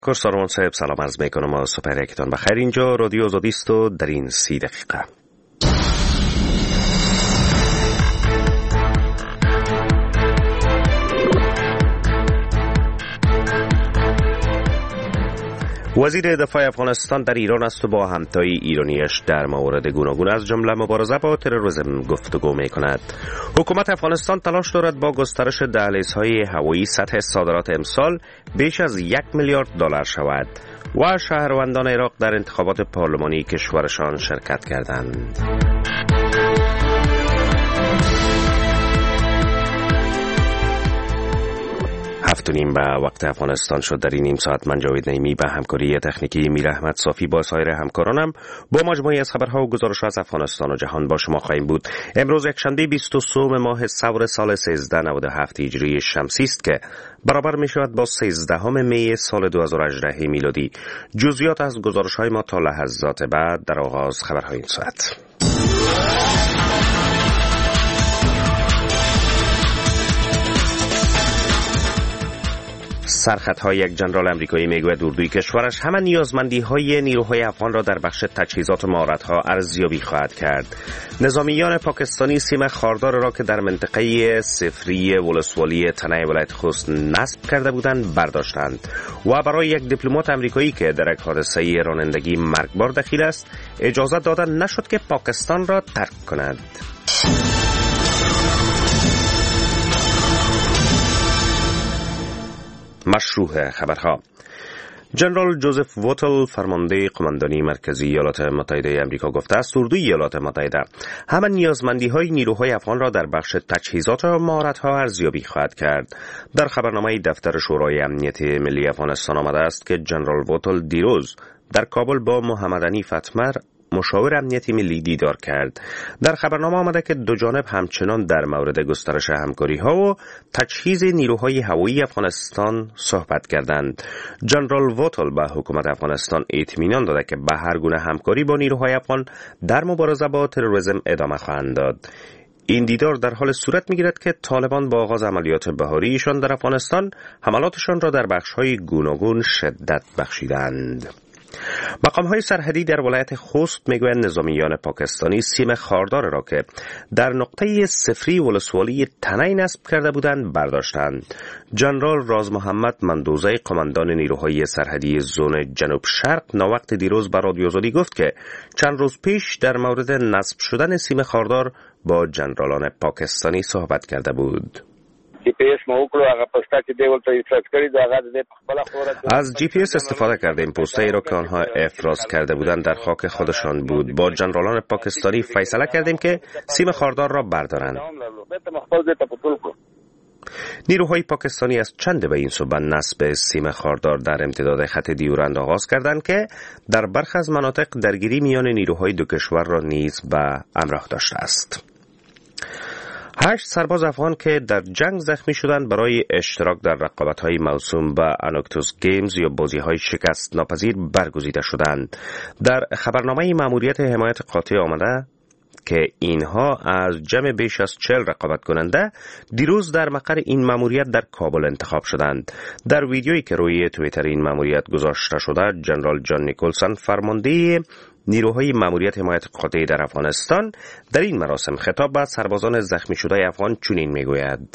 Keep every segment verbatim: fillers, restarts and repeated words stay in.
کورسارمان صاحب سلام عرض میکنم و صبح یکتان بخیر. اینجا رادیو آزادیست و در این سی دقیقه وزیر دفاع افغانستان در ایران است و با همتای ایرانیش در موارد گوناگون از جمله مبارزه با تروریسم گفتگو می‌کند. حکومت افغانستان تلاش دارد با گسترش دهلیزهای هوایی سطح صادرات امسال بیش از یک میلیارد دلار شود و شهروندان عراق در انتخابات پارلمانی کشورشان شرکت کردند. هفت و نیم به وقت افغانستان شد. در این نیم ساعت من جاوید نعیمی به همکاری تکنیکی میر احمد صافی با سایر همکارانم با مجموعی از خبرها و گزارش‌ها از افغانستان و جهان با شما خواهیم بود. امروز یکشنبه بیست و سوم ماه ثور سال سیزده نود و هفت هجری شمسی است که برابر می شود با سیزدهم می سال دو هزار و هجده میلادی. جزئیات از گزارش‌های ما تا لحظات بعد در آغاز خبرهای این ساعت. سرخطهای یک جنرال امریکایی میگوید اردوی کشورش همه نیازمندی‌های نیروهای افغان را در بخش تجهیزات و مهارت‌ها ارزیابی خواهد کرد. نظامیان پاکستانی سیم خاردار را که در منطقه صفری ولسوالی تنه ولایت خوست نصب کرده بودند برداشتند و برای یک دیپلمات امریکایی که در یک حادثه رانندگی مرگبار دخیل است اجازه داده نشد که پاکستان را ترک کند. مشروع خبرها. جنرال جوزف ووتل فرمانده قماندانی مرکزی ایالات متحده آمریکا گفته است اردوی ایالات متحده همه نیازمندی‌های نیروهای افغان را در بخش تجهیزات و مهارت‌ها ارزیابی خواهد کرد. در خبرنامه دفتر شورای امنیت ملی افغانستان آمده است که جنرال ووتل دیروز در کابل با محمد حنیف اتمر مشاور امنیتی ملی دیدار کرد. در خبرنامه آمده که دو جانب همچنان در مورد گسترش همکاری‌ها و تجهیز نیروهای هوایی افغانستان صحبت کردند. جنرال ووتل به حکومت افغانستان اطمینان داده که به هر گونه همکاری با نیروهای افغان در مبارزه با تروریسم ادامه خواهند داد. این دیدار در حال صورت می‌گیرد که طالبان با آغاز عملیات بهاریشان در افغانستان حملاتشان را در بخش‌های گوناگون شدت بخشیدند. مقام‌های سرحدی در ولایت خوست میگویند نظامیان پاکستانی سیم خاردار را که در نقطه صفری ولسوالی تنه نصب کرده بودند برداشتند. جنرال راز محمد مندوزه قماندان نیروهای سرحدی زون جنوب شرق ناوقت دیروز به رادیو آزادی گفت که چند روز پیش در مورد نصب شدن سیم خاردار با جنرالان پاکستانی صحبت کرده بود. از جی پی اس استفاده کردیم. پوسته ای را که آنها افراز کرده بودند در خاک خودشان بود. با جنرالان پاکستانی فیصله کردیم که سیم خاردار را بردارند. نیروهای پاکستانی از چند به این سو به نصب سیم خاردار در امتداد خط دیورند آغاز کردند که در برخی از مناطق درگیری میان نیروهای دو کشور را نیز به همراه داشته است. هشت سرباز افغان که در جنگ زخمی شدند برای اشتراک در رقابت‌های موسوم به انوکتوس گیمز یا بازی‌های شکست ناپذیر برگزیده شدند. در خبرنامه مأموریت حمایت قاطع آمده که اینها از جمع بیش از چهل رقابت کننده دیروز در مقر این مأموریت در کابل انتخاب شدند. در ویدیویی که روی توییتر این مأموریت گذاشته شده، جنرال جان نیکولسون فرمانده نیروهای مأموریت حمایت قاطع در افغانستان در این مراسم خطاب به سربازان زخمی شده افغان چنین میگوید: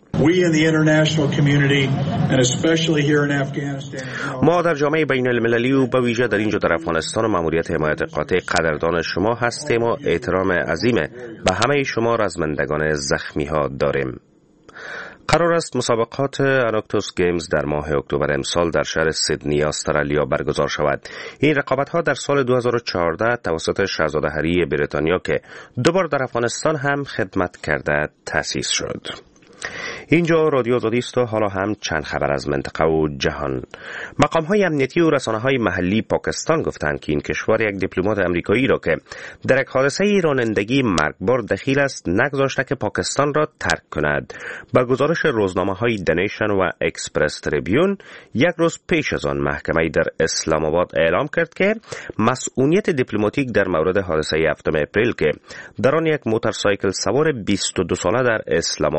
ما در جامعه بین المللی و به ویژه در اینجا در افغانستان و مأموریت حمایت قاطع قدردان شما هستیم و احترام عظیم به همه شما رزمندگان زخمی ها داریم. قرار است مسابقات انوکتوس گیمز در ماه اکتبر امسال در شهر سیدنی استرالیا برگزار شود. این رقابت‌ها در سال دو هزار و چهارده توسط شاهزاده هری بریتانیا که دو بار در افغانستان هم خدمت کرده تأسیس شد. اینجا رادیو آزادیست و حالا هم چند خبر از منطقه و جهان. مقام‌های امنیتی و رسانه‌های محلی پاکستان گفتند که این کشور یک دیپلمات امریکایی را که در یک حادثه رانندگی مرگبار دخیل است نگذاشته که پاکستان را ترک کند. با گزارش روزنامه‌های دنیشن و اکسپرس تریبیون یک روز پیش از آن محکمه در اسلام آباد اعلام کرد که مسئولیت دیپلماتیک در مورد حادثه هفتم اپریل که در آن یک موتورسایکل سوار بیست و دو ساله در اسلام آباد کشته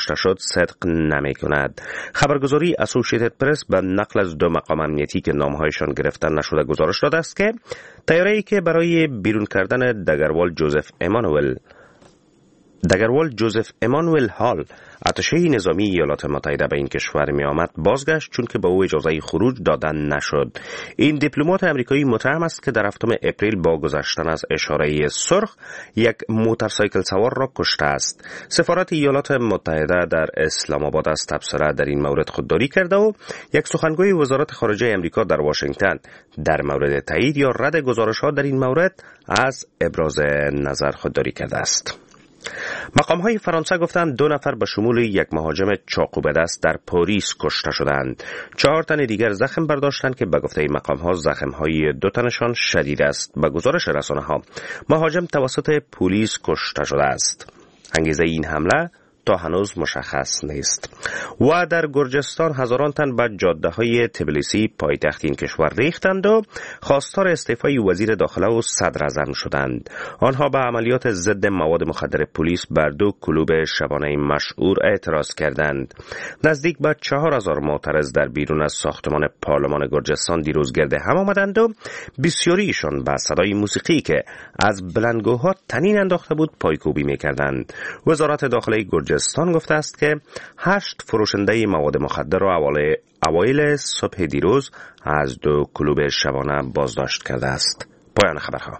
کشته شد صدق نمی کند. خبرگزاری اسوسییتد پرس به نقل از دو مقام امنیتی که نامهایشان گرفته نشده گزارش داده است که طیاره‌ای که برای بیرون کردن دگروال جوزف امانوئل دگروال جوزف امانوئل هال اتشه نظامی ایالات متحده به این کشور می آمد بازگشت چون که به او اجازه خروج دادن نشد. این دیپلمات امریکایی متهم است که در هفتم اپریل با گذشتن از اشاره سرخ یک موتورسایکل سوار را کشته است. سفارت ایالات متحده در اسلام آباد از تبصره در این مورد خودداری کرده و یک سخنگوی وزارت خارجه امریکا در واشنگتن در مورد تایید یا رد گزارش‌ها در این مورد از ابراز نظر خودداری کرده است. مقام‌های فرانسه گفتند دو نفر به شمول یک مهاجم چاقو به دست در پاریس کشته شدند. چهار تن دیگر زخم برداشتند که به گفته مقام‌ها زخم‌های دو تنشان شدید است. به گزارش رسانه‌ها مهاجم توسط پلیس کشته شده است. انگیزه این حمله تا هنوز مشخص نیست. و در گرجستان هزاران تن به جاده‌های تبلیسی پایتخت این کشور ریختند و خواستار استعفای وزیر داخله و صدر اعظم شدند. آنها به عملیات ضد مواد مخدر پلیس بر دو کلوب شبانه مشهور اعتراض کردند. نزدیک به چهار هزار معترض در بیرون از ساختمان پارلمان گرجستان دیروز گرد هم آمدند و بسیاریشان به صدای موسیقی که از بلندگوها طنین انداخته بود پایکوبی می‌کردند. وزارت داخله گرجستان گرجستان گفته است که هشت فروشنده مواد مخدر را اوایل صبح دیروز از دو کلوب شبانه بازداشت کرده است. پایان خبرها.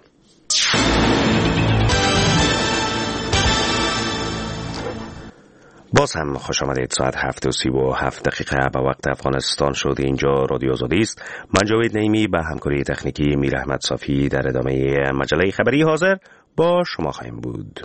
باز هم خوش آمدید. ساعت هفت و سی و هفت دقیقه به وقت افغانستان شد. اینجا رادیو آزادی است. من جاوید نعیمی به همکاری تکنیکی میر احمد صافی در ادامه مجله خبری حاضر با شما خواهیم بود.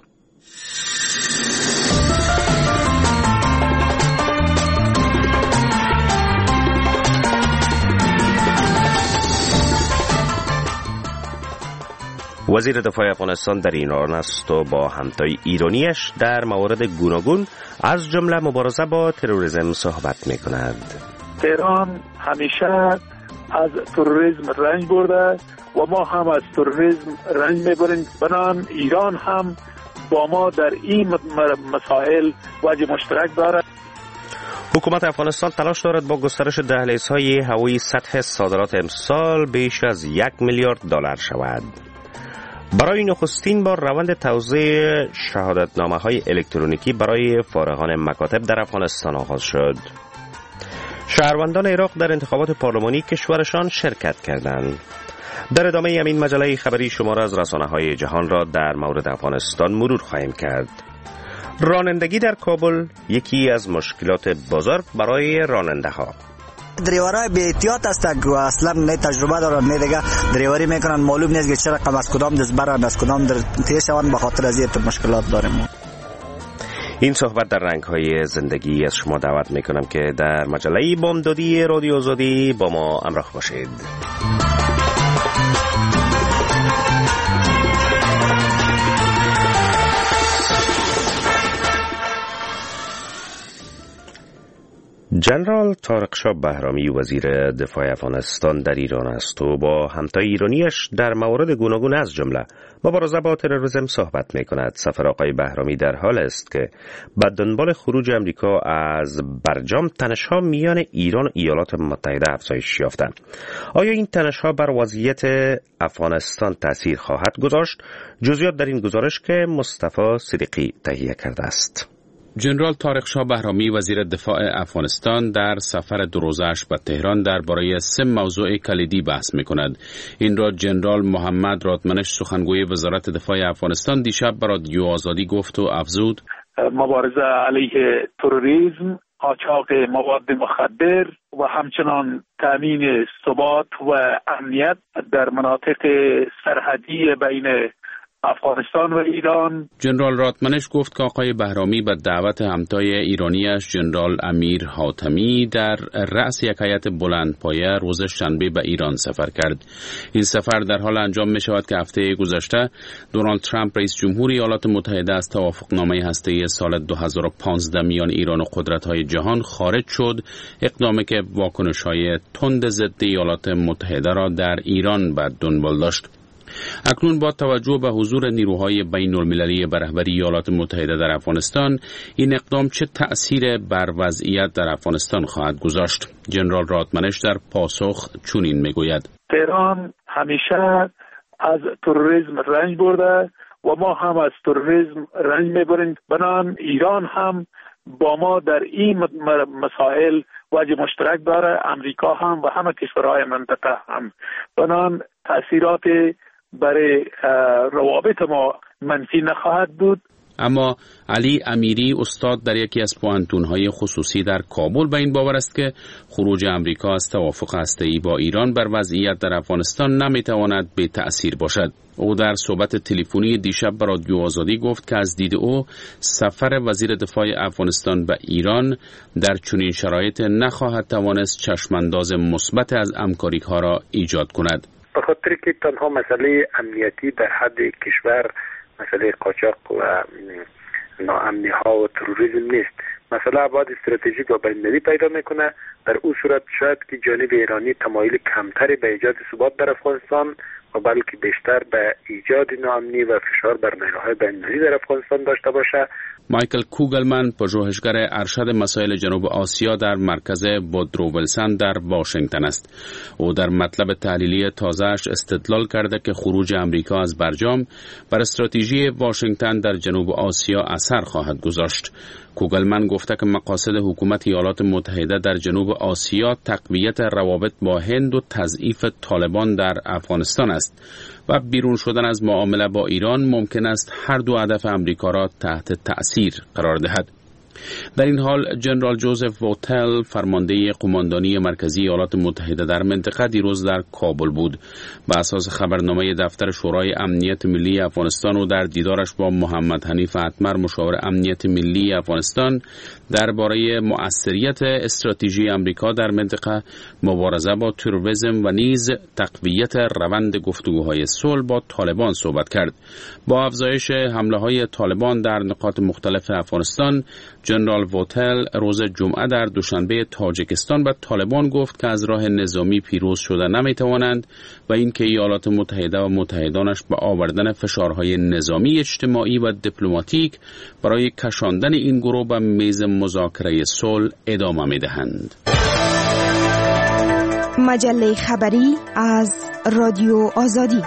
وزیر دفاع افغانستان در ایران است و با همتای ایرانیش در موارد گوناگون از جمله مبارزه با تروریسم صحبت می کند. ایران همیشه از تروریسم رنج برده و ما هم از تروریسم رنج میبریم. بنان ایران هم با ما در این مسائل وجه مشترک دارد. حکومت افغانستان تلاش دارد با گسترش دهلیزهای هوایی سطح صادرات امسال بیش از یک میلیارد دلار شود. برای نخستین بار روند توزیع شهادتنامه‌های الکترونیکی برای فارغان مکاتب در افغانستان آغاز شد. شهروندان عراق در انتخابات پارلمانی کشورشان شرکت کردند. در ادامه همین مجله خبری شما را از رسانه‌های جهان را در مورد افغانستان مرور خواهیم کرد. رانندگی در کابل یکی از مشکلات بزرگ برای راننده‌ها. دریورای بی احتیاط هستند که اصلا نه تجربه دارن نه دیگه دریوری میکنن. معلوم نیست که چرا رقم از کدام دست برن از کدام در تیشوان. به خاطر از این مشکلات داریم. این صحبت در رنگ‌های زندگی از شما دعوت میکنم که در مجله بامدادی رادیو آزادی با ما همراه باشید. جنرال طارق شاه بهرامی وزیر دفاع افغانستان در ایران است و با همتای ایرانیش در موارد گوناگون از جمله مبارزه با تروریسم صحبت می کند. سفر آقای بهرامی در حال است که به دنبال خروج امریکا از برجام تنش‌ها میان ایران و ایالات متحده افزایش یافته. آیا این تنش‌ها بر وضعیت افغانستان تأثیر خواهد گذاشت؟ جزئیات در این گزارش که مصطفی صدیقی تهیه کرده است. جنرال طارق شاه بهرامی وزیر دفاع افغانستان در سفر دو روزه‌اش به تهران درباره سه موضوع کلیدی بحث می‌کند. این را جنرال محمد رادمنش سخنگوی وزارت دفاع افغانستان دیشب به رادیو آزادی گفت و افزود: مبارزه علیه تروریسم، قاچاق مواد مخدر و همچنان تامین ثبات و امنیت در مناطق سرحدی بین افغانستان و ایران. جنرال رادمنش گفت که آقای بهرامی به دعوت همتای ایرانیش جنرال امیر حاتمی در رأس یک هیئت بلندپایه روز شنبه به ایران سفر کرد. این سفر در حال انجام می شود که هفته گذشته دونالد ترامپ رئیس جمهور ایالات متحده از توافقنامه هسته‌ای سال دو هزار و پانزده میان ایران و قدرت‌های جهان خارج شد، اقدامی که واکنش‌های تند ضد ایالات متحده را در ایران به دنبال داشت. اکنون با توجه به حضور نیروهای بین المللی به رهبری ایالات متحده در افغانستان، این اقدام چه تأثیر بر وضعیت در افغانستان خواهد گذاشت؟ جنرال رادمنش در پاسخ چنین میگوید: تهران همیشه از تروریسم رنج برده و ما هم از تروریسم رنج میبریم. بنان ایران هم با ما در این مسائل وجه مشترک داره، امریکا هم و همه کشورهای منطقه هم. بنان تأثیرات برای روابط ما منفی نخواهد بود. اما علی امیری، استاد در یکی از پوهنتون‌های خصوصی در کابل، به این باور است که خروج امریکا از توافق هسته‌ای با ایران بر وضعیت در افغانستان نمیتواند بی تأثیر باشد. او در صحبت تلفنی دیشب به رادیو آزادی گفت که از دید او سفر وزیر دفاع افغانستان به ایران در چنین شرایط نخواهد توانست چشمانداز مثبت از همکاری‌ها را ایجاد کند. به خاطر که تنها مسئله امنیتی در حد کشور، مسئله قاچاق و ناامنی ها و تروریسم نیست. مسئله ابعاد استراتژیک و بین‌المللی پیدا میکنه. در اون صورت شاید که جانب ایرانی تمایل کمتری به ایجاد ثبات در افغانستان و بلکه بیشتر به ایجاد ناامنی و فشار بر نیروهای بین‌المللی در افغانستان داشته باشه. مایکل کوگلمن، پژوهشگر ارشد مسائل جنوب آسیا در مرکز وودرو ویلسون در واشنگتن است. او در مطلب تحلیلی تازه‌اش استدلال کرده که خروج امریکا از برجام بر استراتژی واشنگتن در جنوب آسیا اثر خواهد گذاشت. کوگلمن گفته که مقاصد حکومت ایالات متحده در جنوب آسیا تقویت روابط با هند و تضعیف طالبان در افغانستان است و بیرون شدن از معامله با ایران ممکن است هر دو هدف امریکا را تحت تأثیر قرار دهد. در این حال جنرال جوزف ووتل، فرمانده قماندانی مرکزی ایالات متحده در منطقه، دیروز در کابل بود. به اساس خبرنامه دفتر شورای امنیت ملی افغانستان و در دیدارش با محمد حنیف اتمر، مشاور امنیت ملی افغانستان، درباره مؤثریت استراتژی امریکا در منطقه، مبارزه با تروریسم و نیز تقویت روند گفتگوهای صلح با طالبان صحبت کرد. با افزایش حمله‌های طالبان در نقاط مختلف افغانستان، جنرال ووتل روز جمعه در دوشنبه تاجیکستان به طالبان گفت که از راه نظامی پیروز شده نمیتوانند و اینکه ایالات متحده و متحدانش به آوردن فشارهای نظامی، اجتماعی و دیپلماتیک برای کشاندن این گروه به میز مذاکره صلح ادامه میدهند. مجله خبری از رادیو آزادی.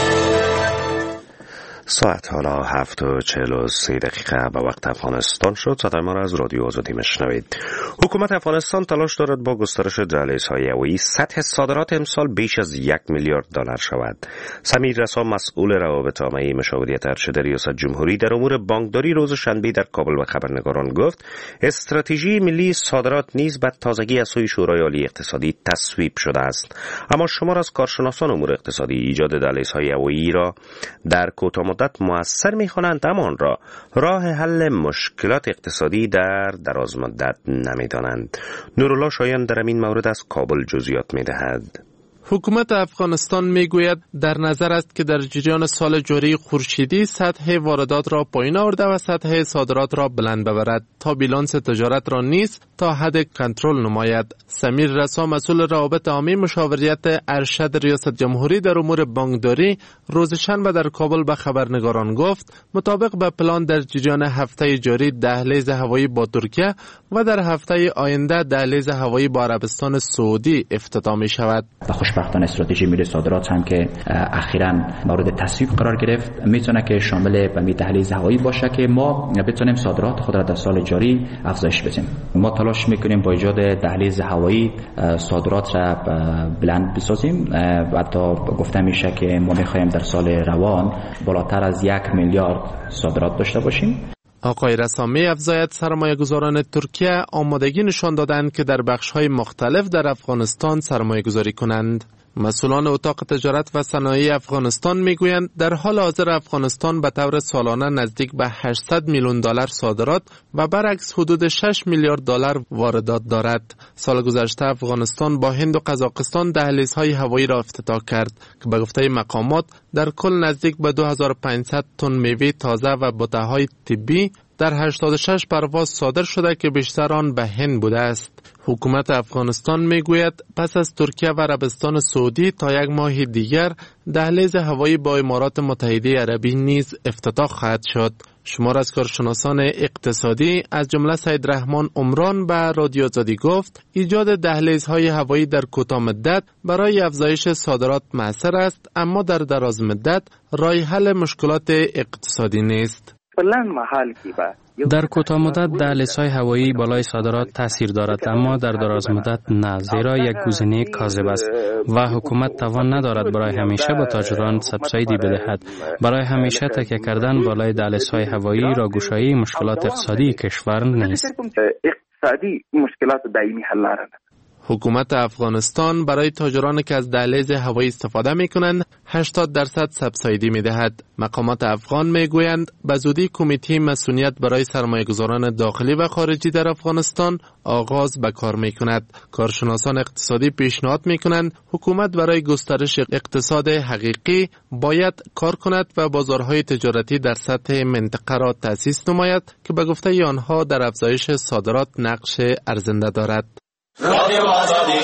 ساعت حالا هفت و چهل و سه دقیقه به وقت افغانستان شد. صدای ما را از رادیو آزادی میشنوید. حکومت افغانستان تلاش دارد با گسترش دهلیزهای هوایی سطح صادرات امسال بیش از یک میلیارد دلار شود. سمیر رسا، مسئول روابط عامه مشاوریت ارشد ریاست جمهوری در امور بانکداری، روز شنبه در کابل به خبرنگاران گفت استراتژی ملی صادرات نیز به تازگی از سوی شورای عالی اقتصادی تصویب شده است. اما شمار از کارشناسان امور اقتصادی ایجاد دهلیزهای هوایی را در کوتاه مدت مؤثر می‌خوانند، اما آن را راه حل مشکلات اقتصادی در دراز مدت نمی‌دانند. نورالله شایان در این مورد از کابل جزئیات می‌دهد. حکومت افغانستان میگوید در نظر است که در جریان سال جاری خورشیدی سطح واردات را پایین آورده و سطح صادرات را بلند ببرد تا بیلانس تجارت را نیز تا حد کنترل نماید. سمیر رسا، مسئول روابط عامه مشاوریت ارشد ریاست جمهوری در امور بانکداری، روز شنبه در کابل به خبرنگاران گفت مطابق به پلان در جریان هفته جاری دهلیز هوایی با ترکیه و در هفته آینده دهلیز هوایی با عربستان سعودی افتتاح می شود. خوشبختانه استراتژی ملی صادرات هم که اخیراً مورد تصویب قرار گرفت میتونه که شامل به دهلیز هوایی باشه که ما بتونیم صادرات خود را در سال جاری افزایش بدیم. ما تلاش میکنیم با ایجاد دهلیز هوایی صادرات را بلند بسازیم و حتی گفته میشه که ما میخوایم در سال روان بالاتر از یک میلیارد صادرات داشته باشیم. آقای رسامی افزاید سرمایه گذاران ترکیه آمادگی نشان دادند که در بخش‌های مختلف در افغانستان سرمایه گذاری کنند. مسئولان اتاق تجارت و صنایع افغانستان میگویند در حال حاضر افغانستان به طور سالانه نزدیک به هشتصد میلیون دلار صادرات و برعکس حدود شش میلیارد دلار واردات دارد. سال گذشته افغانستان با هند و قزاقستان دهلیزهای هوایی را افتتاح کرد که به گفته مقامات در کل نزدیک به دو هزار و پانصد تن میوه تازه و بوته‌های طبی در هشتاد و شش پرواز صادر شده که بیشتر آن به هند بوده است. حکومت افغانستان میگوید پس از ترکیه و عربستان سعودی تا یک ماه دیگر دهلیز هوایی با امارات متحده عربی نیز افتتاح خواهد شد. شمار از کارشناسان اقتصادی از جمله سید رحمان عمران به رادیو آزادی گفت ایجاد دهلیزهای هوایی در کوتاه مدت برای افزایش صادرات مؤثر است، اما در دراز مدت راه حل مشکلات اقتصادی نیست. در کوتاه مدت دهلیزهای هوایی بالای صادرات تاثیر دارد، اما در دراز مدت نه، زیرا یک گزینه کاذب است و حکومت توان ندارد برای همیشه با تاجران سبسیدی بدهد. برای همیشه تکیه کردن بالای دهلیزهای هوایی را گشایی مشکلات اقتصادی کشور نیست. اقتصادی مشکلات دائمی حل ندارد. حکومت افغانستان برای تاجرانی که از دهلیز هوایی استفاده می کنند هشتاد درصد سبسیدی می دهد. مقامات افغان می گویند به زودی کمیته مسئولیت برای سرمایه‌گذاران داخلی و خارجی در افغانستان آغاز به کار می کند. کارشناسان اقتصادی پیشنهاد می کنند حکومت برای گسترش اقتصاد حقیقی باید کار کند و بازارهای تجارتی در سطح منطقه را تأسیس نماید که به گفته آنها در افزایش صادرات نقش ارزنده دارد. رادیو آزادی.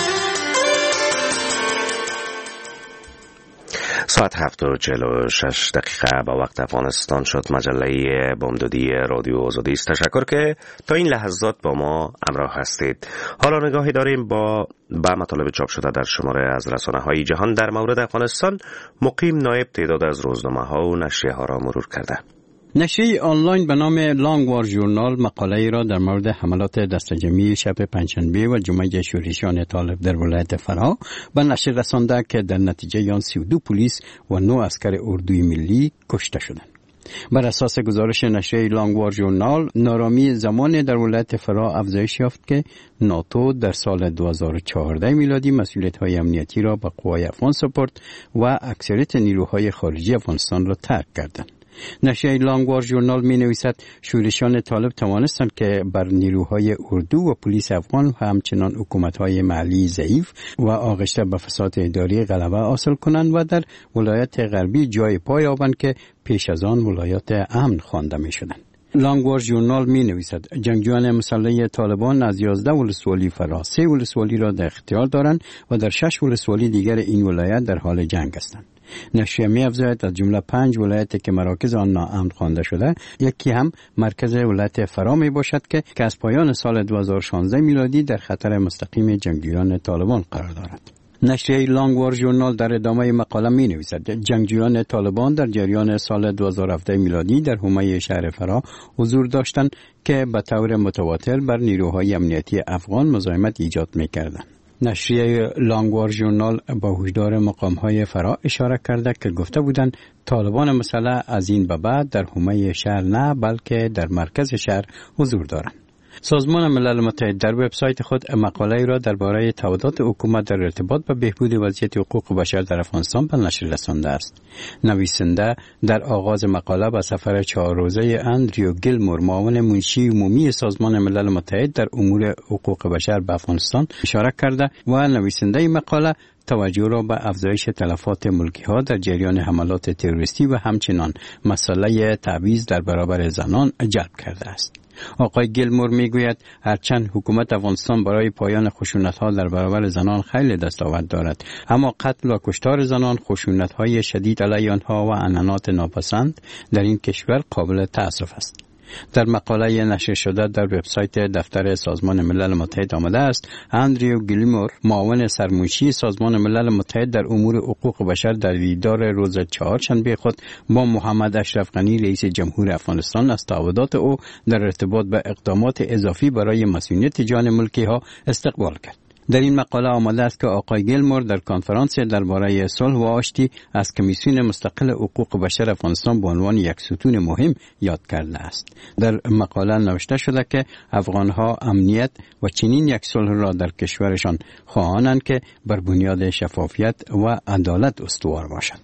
ساعت هفت و چهل و شش دقیقه با وقت افغانستان شد. مجله بامدادی رادیو آزادی است. تشکر که تا این لحظات با ما همراه هستید. حالا نگاهی داریم با به مطالب چاپ شده در شماره از رسانه‌های جهان در مورد افغانستان. مقیم نایب تعداد از روزنامه‌ها و نشریه‌ها را مرور کرده. نشریه آنلاین به نام لانگ وار ژورنال مقاله ای را در مورد حملات دستجمعی شب پنجشنبه و جمعه شورشیان طالب در ولایت فرا به نشر رسانده که در نتیجه آن سی و دو پلیس و نه عسکر اردوی ملی کشته شدند. بر اساس گزارش نشریه لانگ وار ژورنال، نارامی زمان در ولایت فرا افزایش یافت که ناتو در سال دو هزار و چهارده میلادی مسئولیت‌های امنیتی را به قوای افغان سپرد و اکثریت نیروهای خارجی افغانستان را ترک کردند. نشریه لانگ وار ژورنال می نویسد شورشیان طالب توانستند که بر نیروهای اردو و پلیس افغان و همچنان حکومت‌های محلی ضعیف و آغشته به فساد اداری غلبه حاصل کنند و در ولایت غربی جای پا یابند که پیش از آن ولایت امن خوانده می شدند. لانگ وار ژورنال می نویسد جنگجویان مسلح طالبان از یازده ولسوالی فرا سه ولسوالی را در اختیار دارند و در شش ولسوالی دیگر این ولایت در حال جنگ هستند. نشریه می افزاید از جمله پنج ولایتی که مراکز آن ناامن خوانده شده، یکی هم مرکز ولایت فرا می باشد که که از پایان سال دو هزار و شانزده میلادی در خطر مستقیم جنگجویان طالبان قرار دارد. نشریه لانگ وار ژورنال در ادامه مقاله می نویسد جنگجویان طالبان در جریان سال دو هزار و هفده میلادی در حومه شهر فرا حضور داشتند که به طور متواتر بر نیروهای امنیتی افغان مزاحمت ایجاد می کردند. نشریه لانگ وار ژورنال با هشدار مقام‌های فرا اشاره کرده که گفته بودند طالبان مسلح از این به بعد در حومه شهر نه بلکه در مرکز شهر حضور دارند. سازمان ملل متحد در وبسایت خود مقاله را درباره تعهدات حکومت در ارتباط با بهبود وضعیت حقوق بشر در افغانستان به نشر رسانده است. نویسنده در آغاز مقاله به سفر چهار روزه اندریو گیلمور معاون منشی عمومی سازمان ملل متحد در امور حقوق بشر به افغانستان اشاره کرده و نویسنده مقاله توجه را به افزایش تلفات ملکی ها در جریان حملات تروریستی و همچنان مسئله تبعیض در برابر زنان جلب کرده است. آقای گیلمور میگوید هرچند حکومت افغانستان برای پایان خشونت‌ها در برابر زنان خیلی دستاورد دارد، اما قتل و کشتار زنان، خشونت‌های شدید علیه آنها و عنعنات ناپسند در این کشور قابل تأسف است. در مقاله نشر شده در وبسایت دفتر سازمان ملل متحد آمده است اندریو گیلمور معاون سرمنشی سازمان ملل متحد در امور حقوق بشر در دیدار روز چهارشنبه خود با محمد اشرف غنی رئیس جمهور افغانستان از تعهدات او در ارتباط به اقدامات اضافی برای مسئولیت جان ملکی ها استقبال کرد. در این مقاله آمده است که آقای گیلمور در کنفرانس درباره صلح و آشتی از کمیسیون مستقل حقوق بشر افغانستان به عنوان یک ستون مهم یاد کرده است. در مقاله نوشته شده که افغانها امنیت و چنین یک صلح را در کشورشان خواهانند که بر بنیاد شفافیت و عدالت استوار باشد.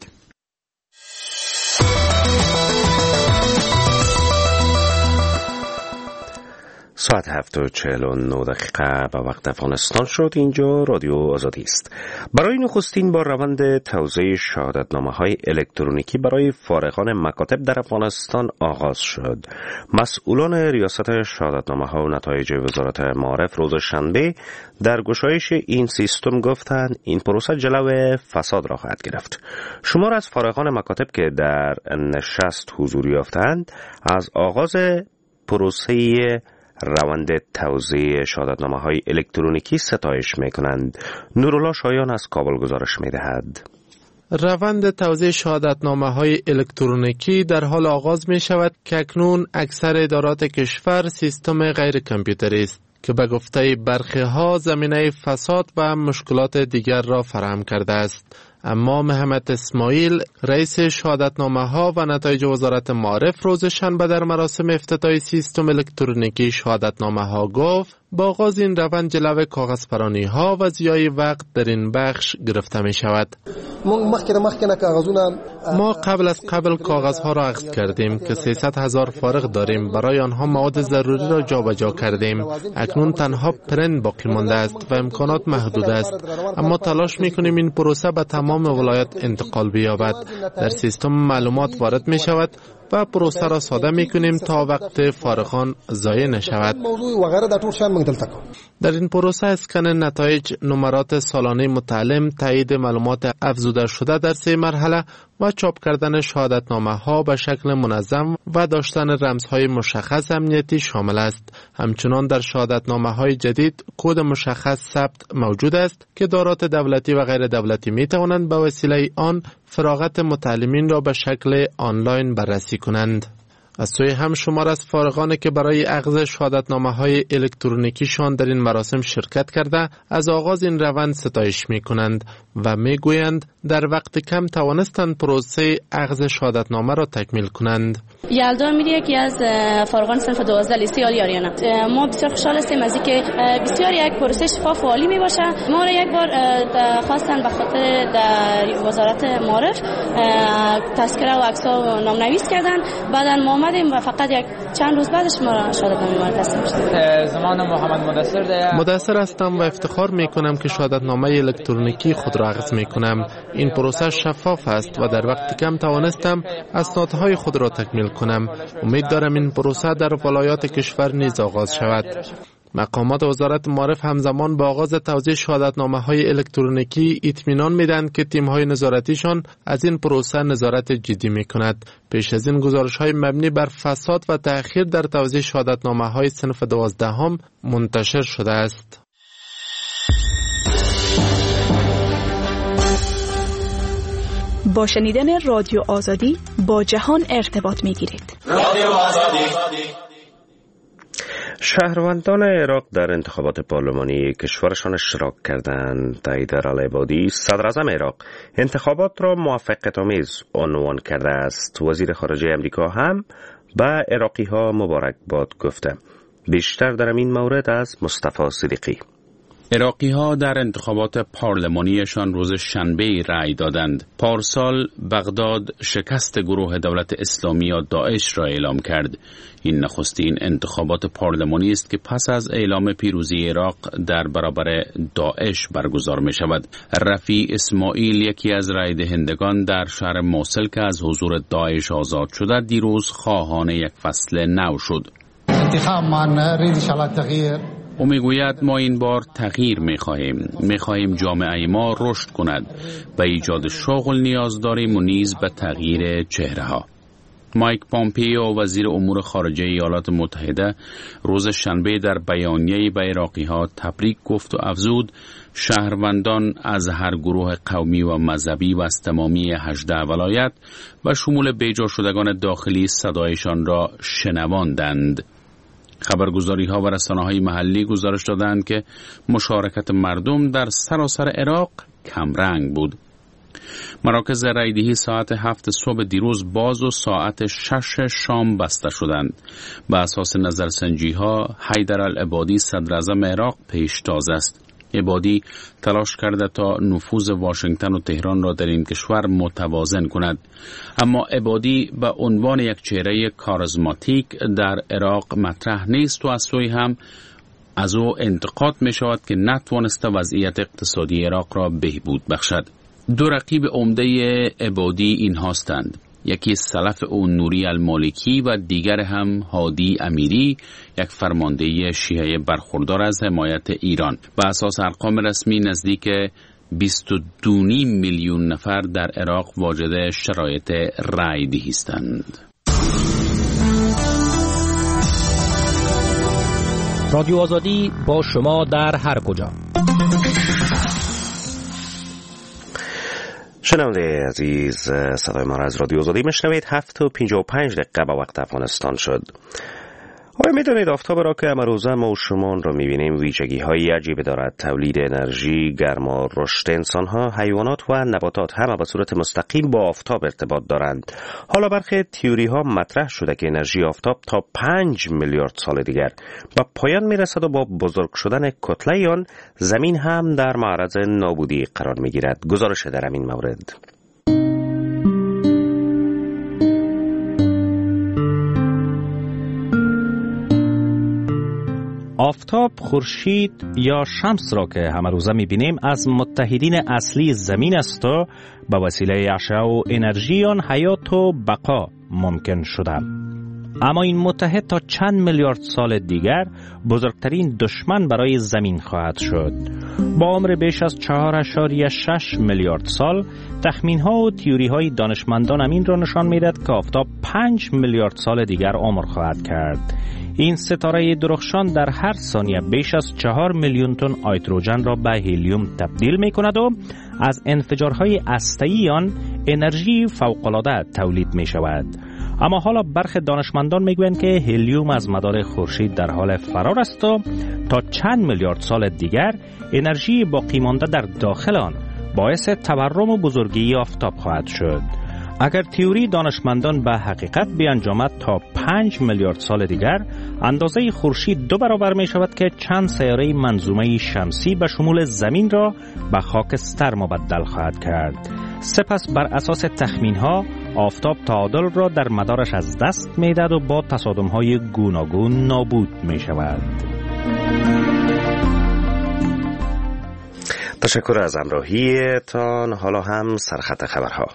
ساعت هفت و چهل و نه دقیقه به وقت افغانستان شد. اینجا رادیو آزادی است. برای نخستین بار روند توزیع شهادتنامه‌های الکترونیکی برای فارغان مکاتب در افغانستان آغاز شد. مسئولان ریاست شهادتنامه‌ها و نتایج وزارت معارف روز شنبه در گشایش این سیستم گفتند این پروسه جلو فساد را خواهد گرفت. شمار از فارغان مکاتب که در نشست حضور یافتند از آغاز پروسه روند توزیع شهادتنامه‌های الکترونیکی ستایش می‌کنند. نورالله شایان از کابل گزارش می‌دهد. روند توزیع شهادتنامه‌های الکترونیکی در حال آغاز می‌شود که اکنون اکثر ادارات کشور سیستم غیر کامپیوتری است که به گفته برخی‌ها زمینه فساد و مشکلات دیگر را فراهم کرده است. اما محمد اسماعیل رئیس شهادتنامه‌ها و نتایج وزارت معارف روز شنبه در مراسم افتتاحی سیستم الکترونیکی شهادتنامه‌ها گفت با آغاز این روند جلو کاغذپرانی‌ها و ضیاع وقت در این بخش گرفته می‌شود. ما قبل از قبل کاغذها را اخذ کردیم که سیصد هزار فارغ داریم، برای آنها مواد ضروری را جابجا کردیم. اکنون تنها پرنت باقی مانده است و امکانات محدود است، اما تلاش می‌کنیم این پروسه به تمام ولایت انتقال بیابد. در سیستم معلومات وارد می‌شود و پروسه را ساده می‌کنیم تا وقت فارغان ضایع نشود. در این پروسه اسکن نتایج، نمرات سالانه متعلم، تایید معلومات افزوده شده در سه مرحله و چاپ کردن شهادتنامه‌ها به شکل منظم و داشتن رمزهای مشخص امنیتی شامل است. همچنان در شهادتنامه‌های جدید کد مشخص ثبت موجود است که ادارات دولتی و غیر دولتی می‌توانند به وسیله آن فراغت متعلمین را به شکل آنلاین بررسی کنند. از سوی هم شمار از فارغانی که برای اخذ شهادتنامه‌های الکترونیکیشان در این مراسم شرکت کرده از آغاز این روند ستایش می‌کنند و می‌گویند در وقت کم توانستند پروسه اخذ شهادتنامه را تکمیل کنند. یلدا میری یکی از فارغان صنف دوازده لیستی عالی آریانا. ما بسیار خوشحال هستیم از اینکه بسیار یک پروسه شفاف و عالی میباشه. ما را یک بار خواستن به خاطر در وزارت معارف تذکره و عکس‌ها و نام‌نویس کردن، بعداً ما آمدیم و فقط یک چند روز بعدش ما را شهادتنامه ما تسلیم شد. زمان محمد مدثر مدثر هستم و افتخار میکنم که شهادتنامه الکترونیکی خود را اخذ میکنم. این پروسه شفاف است و در وقت کم توانستم اسنادهای خود را تکمیل کنم. امید دارم این پروسه در ولایات کشور نیز آغاز شود. مقامات وزارت معارف همزمان با آغاز توزیع شهادتنامه‌های الکترونیکی اطمینان میدهند که تیم‌های نظارتیشان از این پروسه نظارت جدی می‌کند. پیش از این گزارش‌های مبنی بر فساد و تأخیر در توزیع شهادتنامه‌های صنف دوازدهم منتشر شده است. با شنیدن رادیو آزادی با جهان ارتباط می‌گیرید. رادیو آزادی. شهروندان عراق در انتخابات پارلمانی کشورشان اشتراک کردند. حیدر العبادی صدر اعظم عراق انتخابات را موفقیت‌آمیز عنوان کرده است. وزیر خارجه امریکا هم به عراقی‌ها مبارکباد گفته. بیشتر در این مورد از مصطفی صدیقی. عراقی ها در انتخابات پارلمانیشان روز شنبه رأی دادند. پارسال بغداد شکست گروه دولت اسلامی یا داعش را اعلام کرد. این نخستین انتخابات پارلمانی است که پس از اعلام پیروزی عراق در برابر داعش برگزار می شود. رفیع اسماعیل، یکی از رأی دهندگان در شهر موصل که از حضور داعش آزاد شده، دیروز خواهان یک فصل نو شد. انتخاب ما نريد ان شاء الله التغيير. او میگوید ما این بار تغییر میخواهیم. میخواهیم جامعه ما رشد کند. به ایجاد شغل نیاز داریم و نیز به تغییر چهره ها. مایک پامپیو، وزیر امور خارجه ایالات متحده، روز شنبه در بیانیه‌ای به عراقی ها تبریک گفت و افزود شهروندان از هر گروه قومی و مذهبی و تمامی هجده ولایت و شمول بیجا شدگان داخلی صدایشان را شنواندند. خبرگزاری ها و رسانه های محلی گزارش دادند که مشارکت مردم در سراسر عراق کمرنگ بود. مراکز رایدهی ساعت هفت صبح دیروز باز و ساعت شش شام بسته شدند. به اساس نظرسنجی ها حیدر العبادی صدر اعظم عراق پیشتاز است. عبادی تلاش کرده تا نفوذ واشنگتن و تهران را در این کشور متوازن کند، اما عبادی به عنوان یک چهره کاریزماتیک در عراق مطرح نیست و از سوی هم از او انتقاد می شود که نتوانسته وضعیت اقتصادی عراق را بهبود بخشد. دو رقیب عمده عبادی این هستند، یکی سلف او نوری المالکی و دیگر هم هادی امیری، یک فرمانده شیعه برخوردار از حمایت ایران. به اساس ارقام رسمی نزدیک بیست و دو و نیم میلیون نفر در عراق واجد شرایط رای دهی هستند. رادیو آزادی با شما در هر کجا. شنونده عزیز، صدای ما را از رادیو آزادی میشنوید. هفت و پنجاه و پنج دقیقه به وقت افغانستان شد. آیا میدونید آفتاب را که امروزه ما و شما را میبینیم ویژگی های عجیبی دارد؟ تولید انرژی، گرما، رشد انسان ها، حیوانات و نباتات همه به صورت مستقیم با آفتاب ارتباط دارند. حالا برخی تئوری ها مطرح شده که انرژی آفتاب تا پنج میلیارد سال دیگر به پایان میرسد و با بزرگ شدن کتله آن زمین هم در معرض نابودی قرار میگیرد. گزارش در این مورد. آفتاب، خورشید یا شمس را که همه روزه می‌بینیم از متحدین اصلی زمین است و به وسیله اشعه و انرژی آن حیات و بقا ممکن شده. اما این متحد تا چند میلیارد سال دیگر بزرگترین دشمن برای زمین خواهد شد. با عمر بیش از چهار اشاریه شش میلیارد سال، تخمین‌ها و تئوری‌های دانشمندان همین را نشان می‌دهد که آفتاب پنج میلیارد سال دیگر عمر خواهد کرد. این ستاره درخشان در هر ثانیه بیش از چهار میلیون تن هیدروژن را به هلیوم تبدیل می کند و از انفجارهای هسته‌ای آن انرژی فوق‌العاده تولید می شود. اما حالا برخی دانشمندان می گویند که هلیوم از مدار خورشید در حال فرار است و تا چند میلیارد سال دیگر انرژی باقی مانده در داخل آن باعث تورم و بزرگی آفتاب خواهد شد. اگر تئوری دانشمندان به حقیقت بیانجامد، تا پنج میلیارد سال دیگر اندازه خورشید دو برابر می شود که چند سیاره منظومه شمسی به شمول زمین را به خاکستر مبدل خواهد کرد. سپس بر اساس تخمین ها آفتاب تعادل را در مدارش از دست می دهد و با تصادم های گوناگون نابود می شود. تشکر از همراهیتان. حالا هم سرخط خبرها.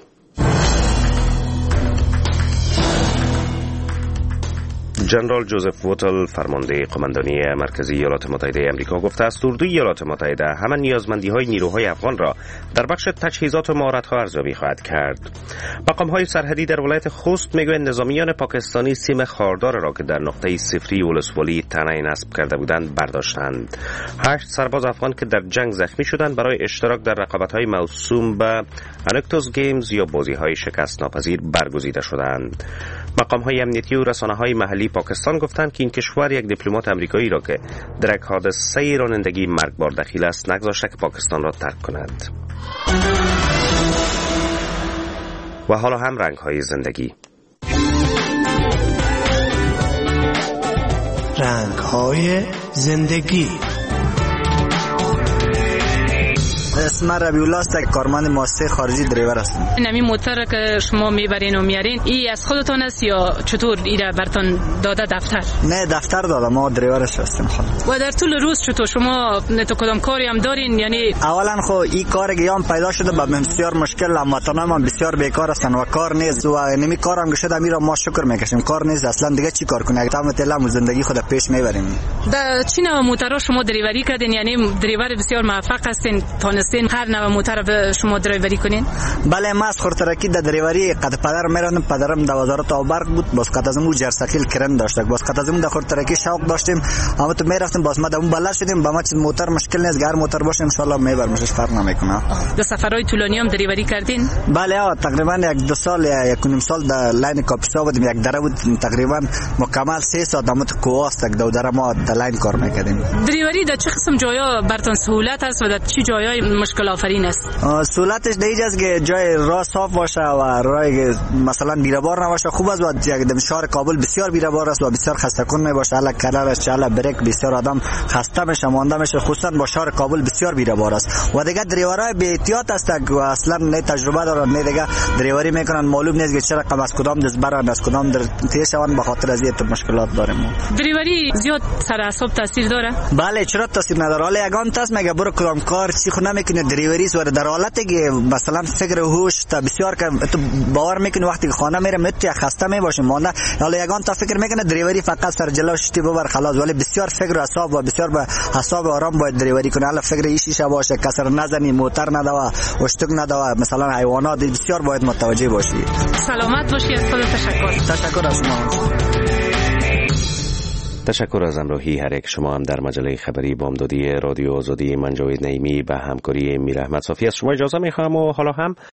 جنرال جوزف ووتل، فرمانده قماندانی مرکزی ایالات متحده آمریکا، گفته است اردوی ایالات متحده همه نیازمندی‌های نیروهای افغان را در بخش تجهیزات و مهارت‌ها ارزیابی خواهد کرد. مقام‌های سرحدی در ولایت خوست میگویند نظامیان پاکستانی سیم خاردار را که در نقطه صفری ولسوالی تنه نصب کرده بودند برداشتند. هشت سرباز افغان که در جنگ زخمی شدند برای اشتراک در رقابت‌های موسوم به انکتوس گیمز یا بازی‌های شکست ناپذیر برگزیده شدند. مقام‌های امنیتی و رسانه‌های محلی پاکستان گفتند که این کشور یک دیپلمات آمریکایی را که در یک حادثه رانندگی مرگبار دخیل است نگذاشته که پاکستان را ترک کند. و حالا هم رنگ‌های زندگی. رنگ‌های زندگی. اسم ربیع الله است، کارمند مؤسسه خارجی دریور هستم. این موتر که شما میبرین و میارین ای از خودتون است یا چطور ایره برتون داده دفتر؟ نه دفتر داده، ما دریورش هستیم خود. و در طول روز چطور شما تو کدام کاری هم دارین؟ یعنی اولا خو این کار گیام پیدا شده به بسیار مشکل، هموطنان ما بسیار بیکار هستن و کار نیست و نمی کارم شده میرا ما شکر میکشیم، کار نیست اصلا دیگه چی کار کنه؟ تمام تلم زندگی خود پیش میبریم. در چی نوع موترها شما دریوری کردین؟ یعنی دریور بسیار موفق هستین، تونستین هر نوع موتر به شما دریوری کنین؟ بله، ما از خورترکی در دریوری قد پدر میرفتم، پدرم در وزارت آبرق بود، باز قد از اون جرثقیل کرن داشت، باز قد از اون در خورترکی شوق داشتیم، اما تو میرفتیم باز ما در اون بلد شدیم، با ما چیز موتر مشکل نیست، هر موتر باشه ان شاء الله میبرمش، فرق نمیکنه. در سفرهای طولانی هم دریوری کردین؟ بله، تقریبا یک دو سال یا یک نیم سال در لاین کاپیسا بودیم، یک دره بود تقریبا مکمل سه ساعت مت کوست دو دره ما در لاین کار میکردیم. دریوری در چه قسم جایا براتون سهولت است و در چه جایای مشکل آفرین است؟ سهولتش دیگه است که جای راه صاف باشه و راه مثلا بیره‌بار نباشه. خوب است و یک شهر کابل بسیار بیره‌بار است و بسیار خسته کن میباشه. الا کنارش چاله بریک بسیار آدم خسته میشه مانده میشه، خصوصا با شهر کابل بسیار بیره‌بار است. و دیگه دریورای بی احتیاط هستند و اصلا نه تجربه دارن نه دیگه دریوری میکنن، معلوم نیست که چرا کم از کدام دست برن از کدام در تیشوان. به خاطر از این مشکلات داریم. دریوری زیاد سر اعصاب تاثیر داره؟ بله، چرا تاثیر نداره؟ حالا یگان تاس میگه برو کدام کار چی خو نمیکنه دریوری و در حالتی که مثلا فکر هوش تا بسیار که تو باور میکنی وقتی که خانه میره مت خسته میباشی مانده، حالا یگان تا فکر میکنه دریوری فقط سر جلوش تی ببر خلاص، ولی بسیار فکر و اعصاب و بسیار به حساب آرام باید دریوری کنه. حالا فکر ایشیشه باشه، کسر نزنی، موتر ندوا، اشتک ندوا، مثلا حیوانات بسیار باید متوجه باشی. سلامت باشی. از خود تشکر. تشکر از شما. تشکر از همراهی هر یک شما هم در مجله خبری بامدادی رادیو آزادی. من جاوید نعیمی به همکاری میر احمد صافی از شما اجازه میخوام و حالا هم